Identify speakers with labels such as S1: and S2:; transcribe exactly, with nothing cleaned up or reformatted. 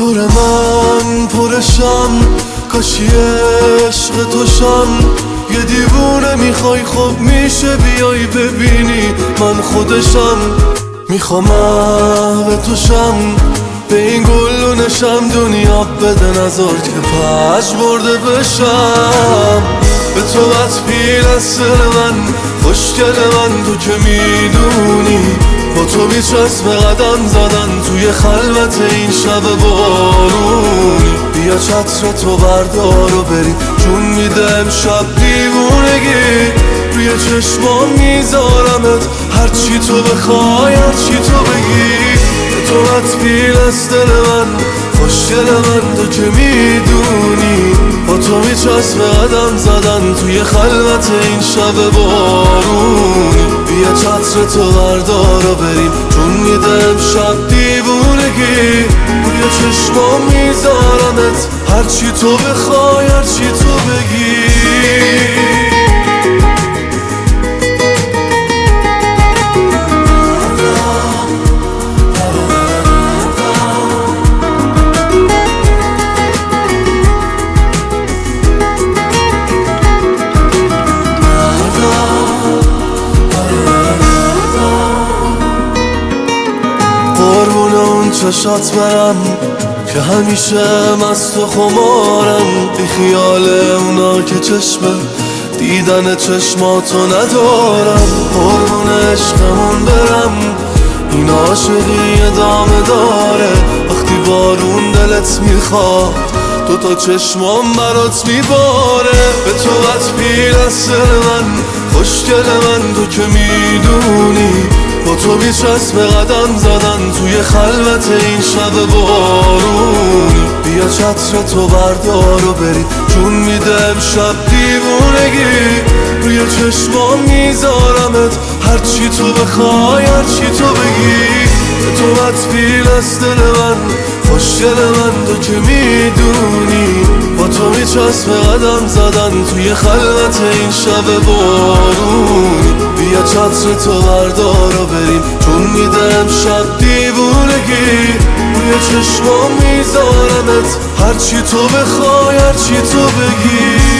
S1: پر من پرشم، کاشی عشق توشم. یه دیوونه میخوای خب میشه بیای ببینی من خودشم. میخوام به توشم، به این گلونشم دنیا بده نذار که پش برده بشم. به تو بط پیل از من خوشگل من، تو که میدونی با تو میچسب قدم زدن توی خلوت این شب بارونی. بیا چتر تو بردار و بریم چون میده امشب دیوونگی. روی چشمام میذارمت هرچی تو بخوای هرچی تو بگی. به تو بط پیل از دل من خوشگل من، تو که میدونی با تو میچسب قدم زدن توی خلوت این شب بارونی. بیا چتر تو بردار و بریم چون میده امشب دیوونگی. روی چشمام میذارمت هرچی تو بخوای هرچی تو بگی. چشات برم که همیشه مست و خمارم، بی خیال اونا که چشم دیدن چشماتو ندارم. قربون عشقمون برم، این عاشقی ادامه داره. وقتی بارون دلت میخواد تو تا چشمام برات میباره. به تو بط پیل از من خوشگل من، تو که میدونی با تو میچسب قدم زدن توی خلوت این شب بارونی. بیا چتر تو بردار و بریم چون میده امشب دیوونگی. روی چشمام میذارمت هرچی تو بخوای هرچی تو بگی. به تو بط پیل از دل من خوشگل من، تو که میدونی با تو میچسب قدم زدن توی خلوت این شب بارونی. بیا چتر تو بردار و بریم چون میده امشب دیوونگی. روی چشمام میذارمت هرچی تو بخوای هرچی تو بگی.